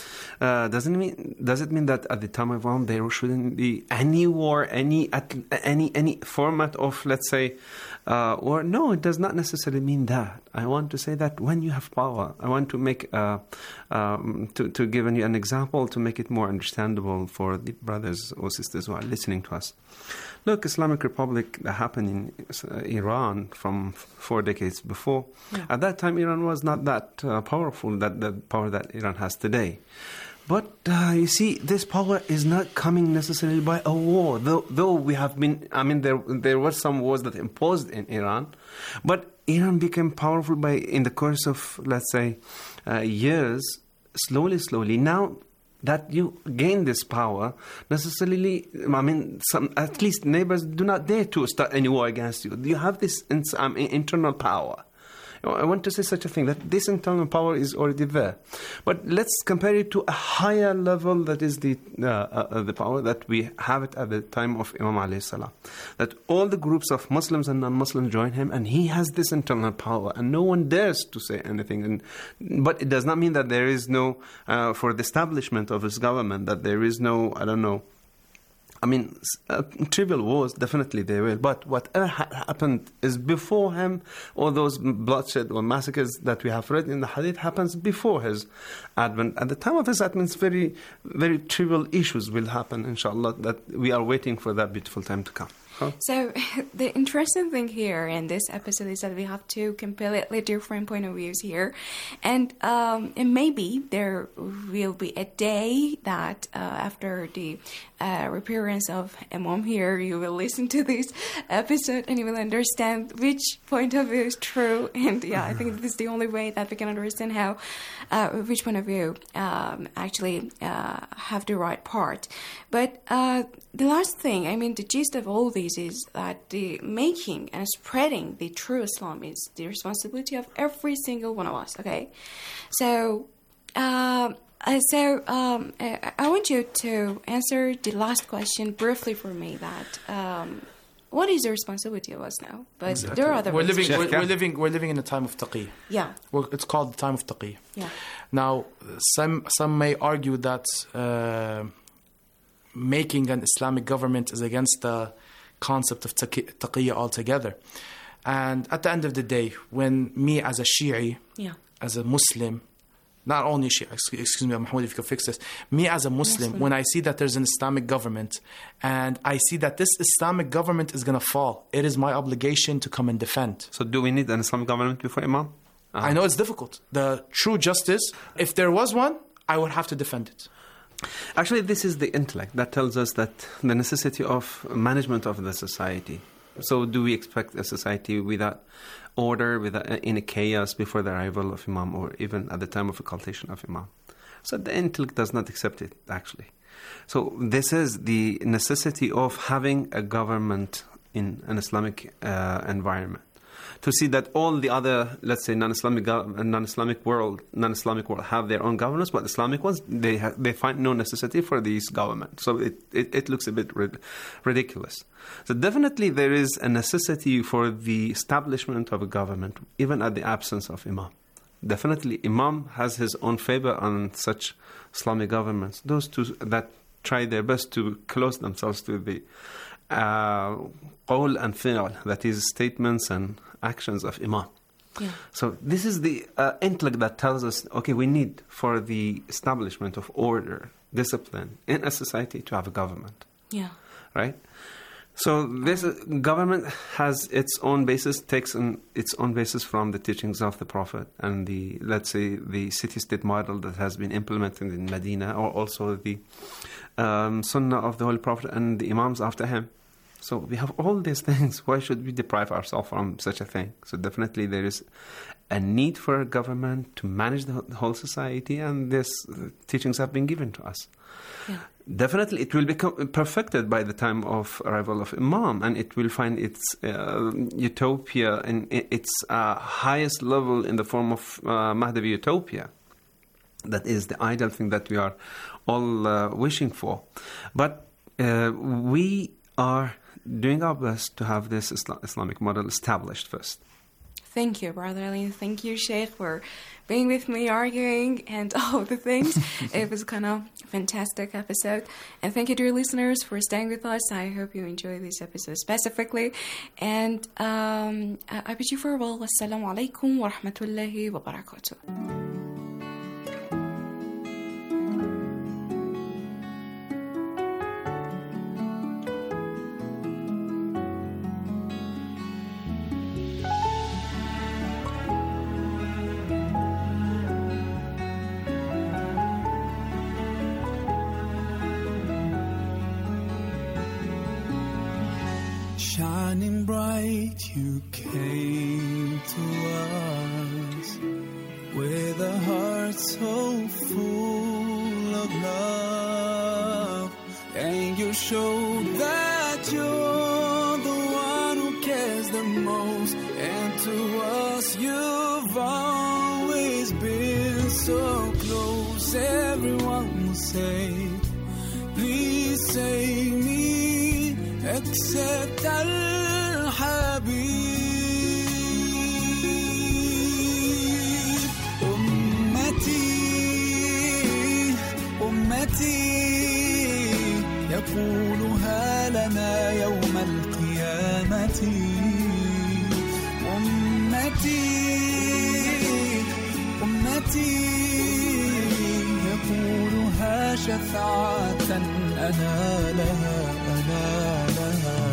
Speaker 19: uh, doesn't mean does it mean that at the time of Imam there shouldn't be any war, any at, any any format of, let's say, Uh, or no, it does not necessarily mean that. I want to say that when you have power, I want to make uh, um, to to give you an example to make it more understandable for the brothers or sisters who are listening to us. Look, Islamic Republic that happened in uh, Iran from four decades before. Yeah. At that time, Iran was not that uh, powerful, that the power that Iran has today. But uh, you see, this power is not coming necessarily by a war. Though, though we have been, I mean, there there were some wars that imposed in Iran, but Iran became powerful by in the course of, let's say, uh, years, slowly, slowly. Now that you gain this power, necessarily, I mean, some at least neighbors do not dare to start any war against you. You have this in, um, internal power. I want to say such a thing, that this internal power is already there. But let's compare it to a higher level, that is the uh, uh, the power that we have it at the time of Imam alayhi salam. That all the groups of Muslims and non-Muslims join him, and he has this internal power, and no one dares to say anything. And, but it does not mean that there is no, uh, for the establishment of his government, that there is no, I don't know, I mean, uh, trivial wars, definitely they will. But whatever ha- happened is before him. All those bloodshed or massacres that we have read in the Hadith happens before his advent. At the time of his advent, very, very trivial issues will happen, inshallah, that we are waiting for that beautiful time to come. Huh?
Speaker 18: So the interesting thing here in this episode is that we have two completely different point of views here, and um, and maybe there will be a day that uh, after the uh, appearance of Imam here, you will listen to this episode and you will understand which point of view is true. And yeah, I think this is the only way that we can understand how uh, which point of view um, actually uh, have the right part. But uh, the last thing, I mean, the gist of all these is that the making and spreading the true Islam is the responsibility of every single one of us, okay? So, uh, so um, I want you to answer the last question briefly for me, that um, what is the responsibility of us now? But
Speaker 20: exactly.
Speaker 18: there are other
Speaker 20: we're living, we're,
Speaker 18: we're
Speaker 20: we're living we're living in a time of taqiyya.
Speaker 18: Yeah.
Speaker 20: Well, it's called the time of taqiyya.
Speaker 18: Yeah.
Speaker 20: Now, some some may argue that uh, making an Islamic government is against the concept of taqiyya altogether. And at the end of the day, when me as a Shi'i,
Speaker 18: yeah.
Speaker 20: as a Muslim, not only Shia, excuse me, Mahmoud, if you could fix this. Me as a Muslim, Muslim, when I see that there's an Islamic government and I see that this Islamic government is going to fall, it is my obligation to come and defend.
Speaker 19: So do we need an Islamic government before Imam?
Speaker 20: Uh-huh. I know it's difficult. The true justice, if there was one, I would have to defend it.
Speaker 19: Actually, this is the intellect that tells us that the necessity of management of the society. So do we expect a society without order, without, in a chaos before the arrival of Imam, or even at the time of occultation of Imam? So the intellect does not accept it, actually. So this is the necessity of having a government in an Islamic uh, environment. To see that all the other, let's say, non-Islamic non-Islamic world, non-Islamic world have their own governments, but Islamic ones, they ha- they find no necessity for these governments. So it, it, it looks a bit rid- ridiculous. So definitely there is a necessity for the establishment of a government, even at the absence of Imam. Definitely Imam has his own favor on such Islamic governments. Those two that try their best to close themselves to the uh, qawl and fi'l, that is statements and actions of Imam.
Speaker 18: Yeah.
Speaker 19: So this is the uh, intellect that tells us, okay, we need for the establishment of order, discipline in a society to have a government.
Speaker 18: Yeah.
Speaker 19: Right? So this uh, government has its own basis, takes an, its own basis from the teachings of the Prophet and the, let's say, the city-state model that has been implemented in Medina, or also the um, Sunnah of the Holy Prophet and the Imams after him. So we have all these things. Why should we deprive ourselves from such a thing? So definitely there is a need for a government to manage the whole society, and these teachings have been given to us.
Speaker 18: Yeah.
Speaker 19: Definitely it will become perfected by the time of arrival of Imam, and it will find its uh, utopia and its uh, highest level in the form of uh, Mahdavi utopia. That is the ideal thing that we are all uh, wishing for. But uh, we are doing our best to have this Islam- Islamic model established first.
Speaker 18: Thank you, Brother Ali. Thank you, Sheikh, for being with me, arguing, and all the things. It was kind of a fantastic episode. And thank you, dear listeners, for staying with us. I hope you enjoy this episode specifically. And um, I bid you farewell. Wassalamu alaikum wa rahmatullahi wa barakatuh.
Speaker 21: Shining bright, you came to us with a heart so full of love, and you showed that you're the one who cares the most, and to us you've always been so close. Everyone will say, please save me, except Al-Habib. أمتي أمتي يقولها لنا يوم القيامة. أمتي أمتي يقولها شفاعة أنا لها أنا لها.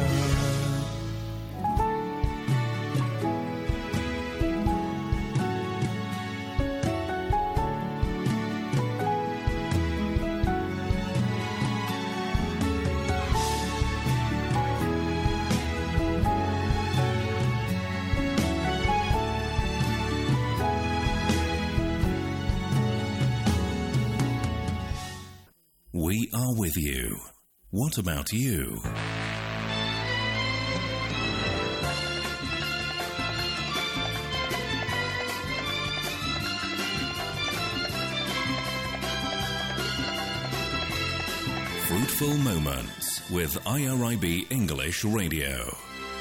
Speaker 22: We are with you. What about you?
Speaker 2: Meaningful Moments with I R I B English Radio.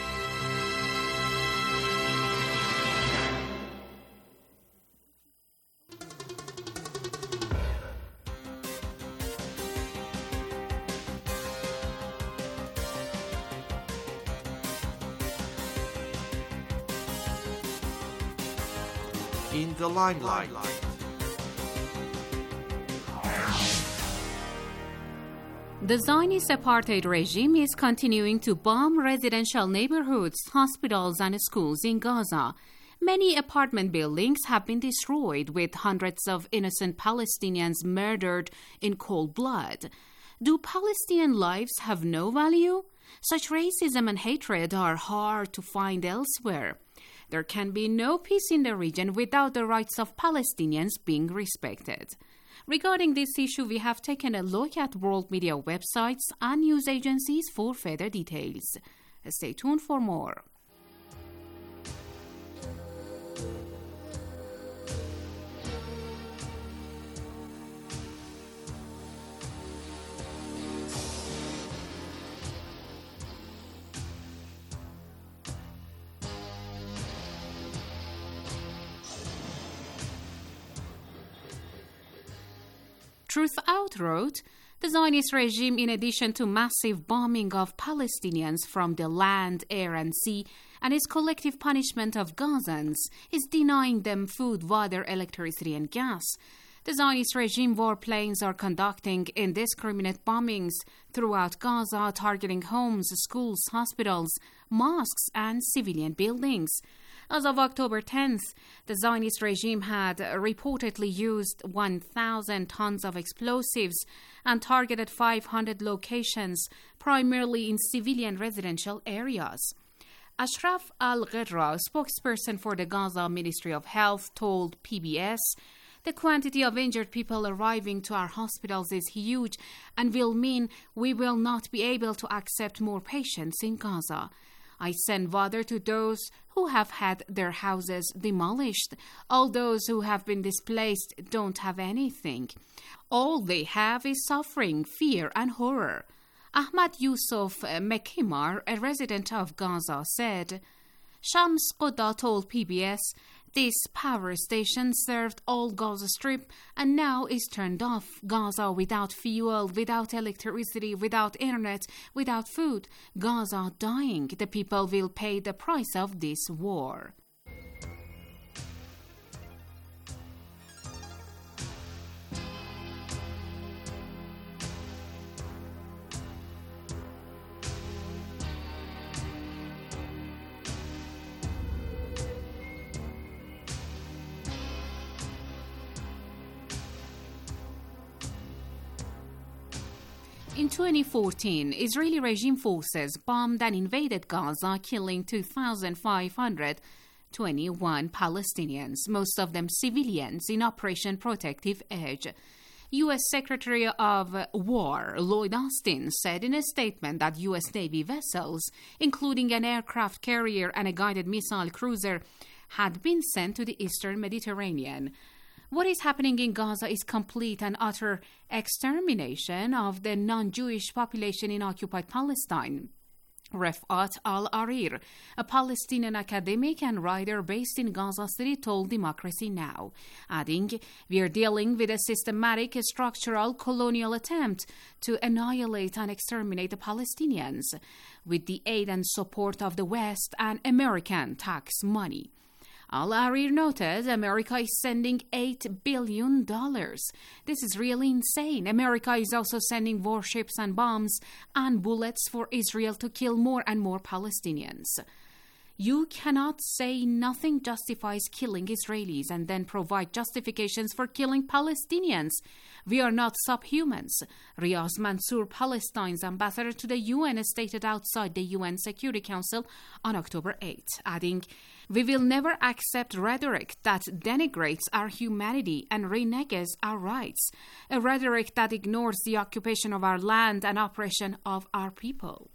Speaker 14: In the limelight.
Speaker 3: The Zionist apartheid regime is continuing to bomb residential neighborhoods, hospitals, and schools in Gaza. Many apartment buildings have been destroyed, with hundreds of innocent Palestinians murdered in cold blood. Do Palestinian lives have no value? Such racism and hatred are hard to find elsewhere. There can be no peace in the region without the rights of Palestinians being respected. Regarding this issue, we have taken a look at world media websites and news agencies for further details. Stay tuned for more. Truth Out wrote, the Zionist regime, in addition to massive bombing of Palestinians from the land, air, and sea, and its collective punishment of Gazans, is denying them food, water, electricity, and gas. The Zionist regime warplanes are conducting indiscriminate bombings throughout Gaza, targeting homes, schools, hospitals, mosques, and civilian buildings. As of October tenth, the Zionist regime had reportedly used one thousand tons of explosives and targeted five hundred locations, primarily in civilian residential areas. Ashraf al-Ghirra, spokesperson for the Gaza Ministry of Health, told P B S, the quantity of injured people arriving to our hospitals is huge and will mean we will not be able to accept more patients in Gaza. I send water to those who have had their houses demolished. All those who have been displaced don't have anything. All they have is suffering, fear, and horror. Ahmad Yusuf Mekimar, a resident of Gaza, said, Shams Quda told P B S, this power station served all Gaza Strip and now is turned off. Gaza without fuel, without electricity, without internet, without food. Gaza dying. The people will pay the price of this war. In twenty fourteen, Israeli regime forces bombed and invaded Gaza, killing two thousand five hundred twenty-one Palestinians, most of them civilians, in Operation Protective Edge. U S Secretary of War Lloyd Austin said in a statement that U S Navy vessels, including an aircraft carrier and a guided missile cruiser, had been sent to the eastern Mediterranean. What is happening in Gaza is complete and utter extermination of the non-Jewish population in occupied Palestine. Refat al-Arir, a Palestinian academic and writer based in Gaza City, told Democracy Now!, adding, we are dealing with a systematic, structural, colonial attempt to annihilate and exterminate the Palestinians with the aid and support of the West and American tax money. Al-Arir noted America is sending eight billion dollars. This is really insane. America is also sending warships and bombs and bullets for Israel to kill more and more Palestinians. You cannot say nothing justifies killing Israelis and then provide justifications for killing Palestinians. We are not subhumans. Riaz Mansour, Palestine's ambassador to the U N, stated outside the U N Security Council on October eighth, adding, we will never accept rhetoric that denigrates our humanity and reneges our rights, a rhetoric that ignores the occupation of our land and oppression of our people.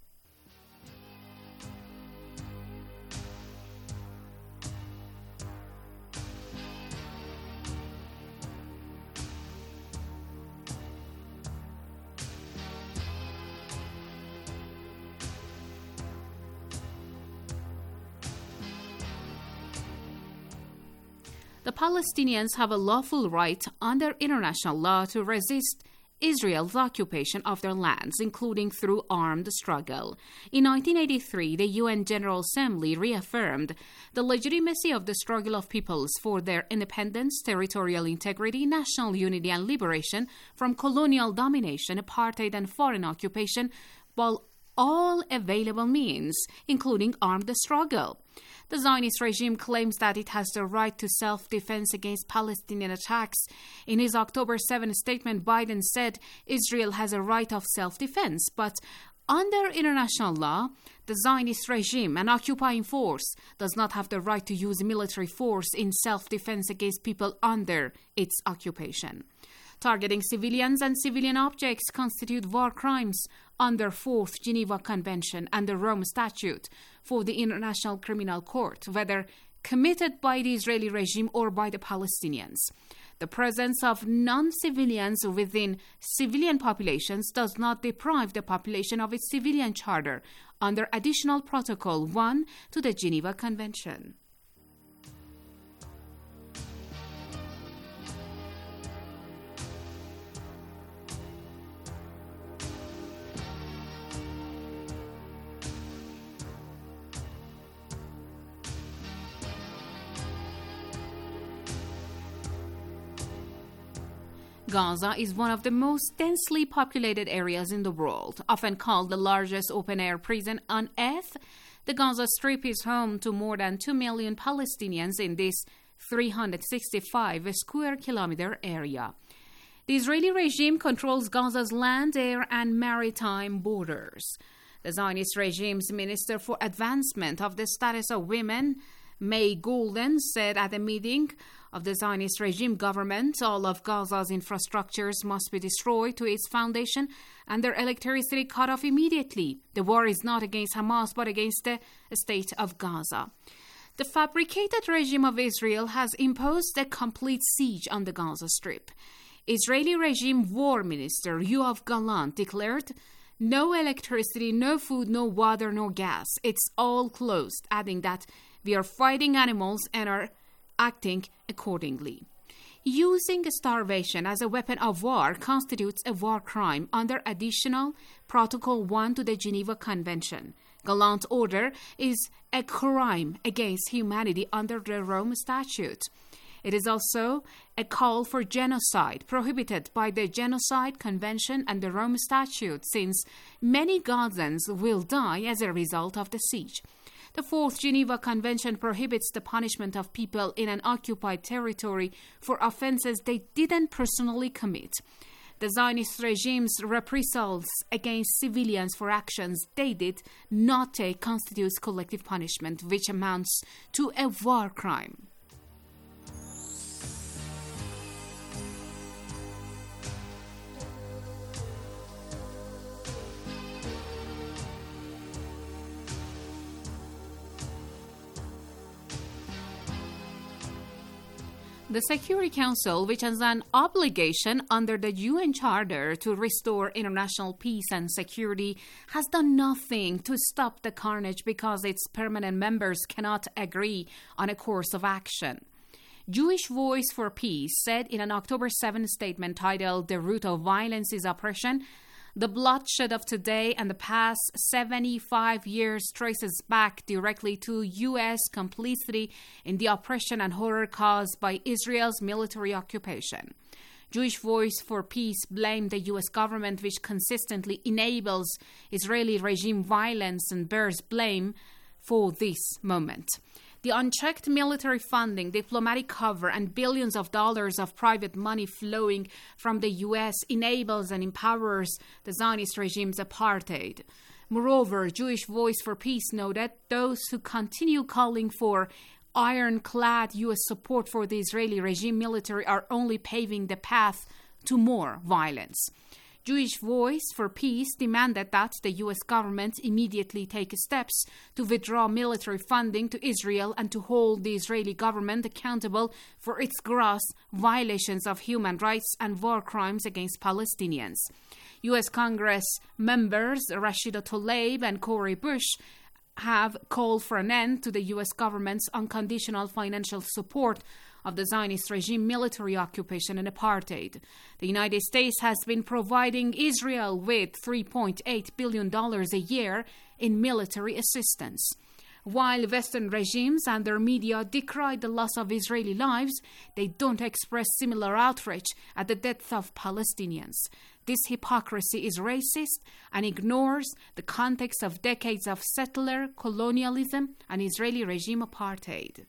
Speaker 3: The Palestinians have a lawful right under international law to resist Israel's occupation of their lands, including through armed struggle. In nineteen eighty-three, the U N General Assembly reaffirmed the legitimacy of the struggle of peoples for their independence, territorial integrity, national unity, and liberation from colonial domination, apartheid, and foreign occupation, while all available means, including armed struggle. The Zionist regime claims that it has the right to self-defense against Palestinian attacks. In his October seventh statement, Biden said Israel has a right of self-defense, but under international law, the Zionist regime, an occupying force, does not have the right to use military force in self-defense against people under its occupation. Targeting civilians and civilian objects constitute war crimes under Fourth Geneva Convention and the Rome Statute for the International Criminal Court, whether committed by the Israeli regime or by the Palestinians. The presence of non-civilians within civilian populations does not deprive the population of its civilian charter under Additional Protocol one to the Geneva Convention. Gaza is one of the most densely populated areas in the world. Often called the largest open-air prison on earth, the Gaza Strip is home to more than two million Palestinians in this three hundred sixty-five square kilometer area. The Israeli regime controls Gaza's land, air, and maritime borders. The Zionist regime's Minister for Advancement of the Status of Women, May Golden, said at a meeting of the Zionist regime government, all of Gaza's infrastructures must be destroyed to its foundation and their electricity cut off immediately. The war is not against Hamas, but against the state of Gaza. The fabricated regime of Israel has imposed a complete siege on the Gaza Strip. Israeli regime war minister Yoav Gallant declared, "No electricity, no food, no water, no gas. It's all closed," adding that we are fighting animals and are acting accordingly. Using starvation as a weapon of war constitutes a war crime under Additional Protocol one to the Geneva Convention. Gallant's order is a crime against humanity under the Rome Statute. It is also a call for genocide, prohibited by the Genocide Convention and the Rome Statute, since many Gazans will die as a result of the siege. The Fourth Geneva Convention prohibits the punishment of people in an occupied territory for offenses they didn't personally commit. The Zionist regime's reprisals against civilians for actions they did not take constitutes collective punishment, which amounts to a war crime. The Security Council, which has an obligation under the U N Charter to restore international peace and security, has done nothing to stop the carnage because its permanent members cannot agree on a course of action. Jewish Voice for Peace said in an October seventh statement titled "The Root of Violence is Oppression," the bloodshed of today and the past seventy-five years traces back directly to U S complicity in the oppression and horror caused by Israel's military occupation. Jewish Voice for Peace blamed the U S government, which consistently enables Israeli regime violence and bears blame for this moment. The unchecked military funding, diplomatic cover, and billions of dollars of private money flowing from the U S enables and empowers the Zionist regime's apartheid. Moreover, Jewish Voice for Peace noted those who continue calling for ironclad U S support for the Israeli regime military are only paving the path to more violence. Jewish Voice for Peace demanded that the U S government immediately take steps to withdraw military funding to Israel and to hold the Israeli government accountable for its gross violations of human rights and war crimes against Palestinians. U S Congress members Rashida Tlaib and Cori Bush have called for an end to the U S government's unconditional financial support of the Zionist regime military occupation and apartheid. The United States has been providing Israel with three point eight billion dollars a year in military assistance. While Western regimes and their media decry the loss of Israeli lives, they don't express similar outrage at the death of Palestinians. This hypocrisy is racist and ignores the context of decades of settler colonialism and Israeli regime apartheid.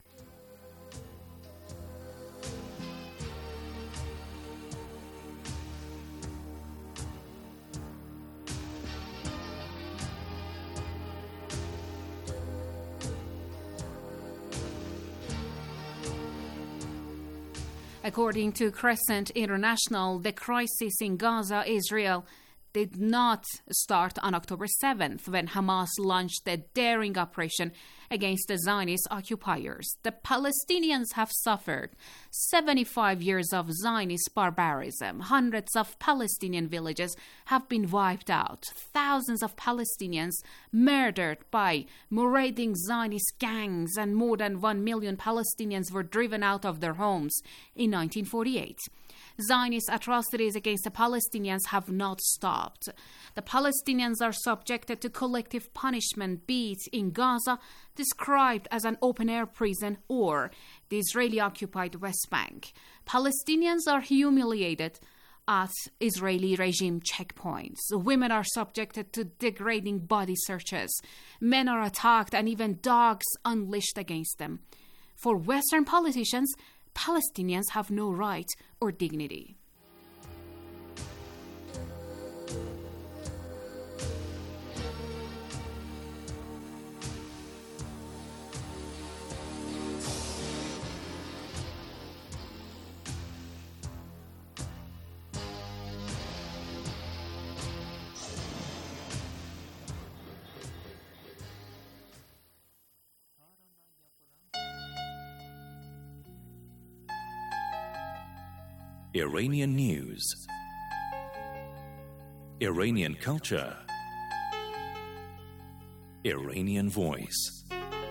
Speaker 3: According to Crescent International, the crisis in Gaza, Israel, did not start on October seventh when Hamas launched a daring operation against the Zionist occupiers. The Palestinians have suffered seventy-five years of Zionist barbarism. Hundreds of Palestinian villages have been wiped out. Thousands of Palestinians murdered by marauding Zionist gangs, and more than one million Palestinians were driven out of their homes in nineteen forty-eight. Zionist atrocities against the Palestinians have not stopped. The Palestinians are subjected to collective punishment, be it in Gaza, described as an open-air prison, or the Israeli-occupied West Bank. Palestinians are humiliated at Israeli regime checkpoints. Women are subjected to degrading body searches. Men are attacked and even dogs unleashed against them. For Western politicians, Palestinians have no right or dignity.
Speaker 2: Iranian news, Iranian culture, Iranian voice.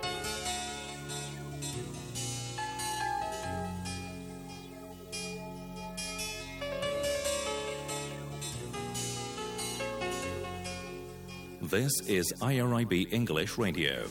Speaker 2: This is I R I B English Radio.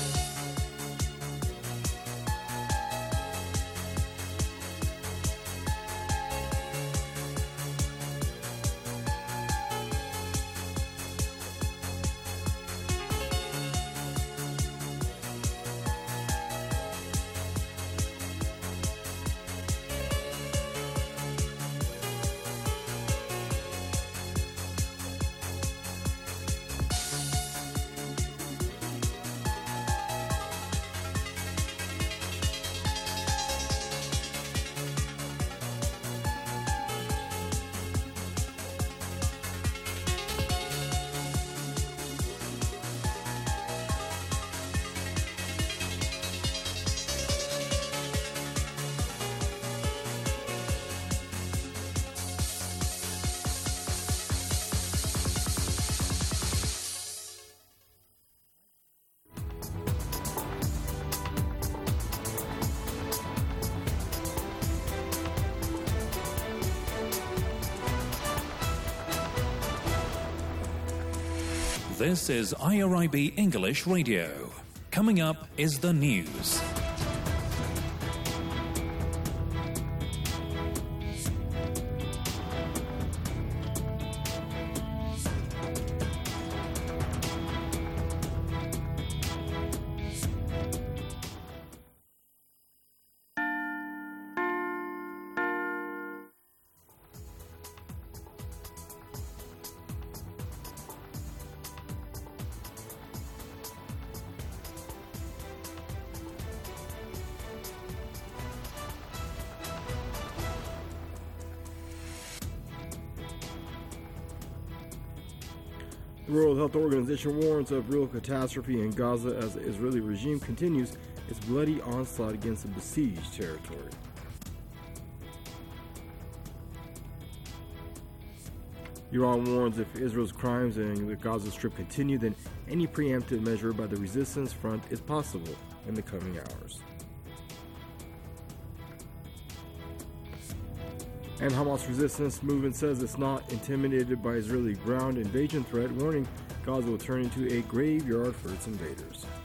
Speaker 2: This is I R I B English Radio. Coming up is the news.
Speaker 1: The World Health Organization warns of real catastrophe in Gaza as the Israeli regime continues its bloody onslaught against the besieged territory. Iran warns if Israel's crimes in the Gaza Strip continue, then any preemptive measure by the resistance front is possible in the coming hours. And Hamas resistance movement says it's not intimidated by Israeli ground invasion threat, warning Gaza will turn into a graveyard for its invaders.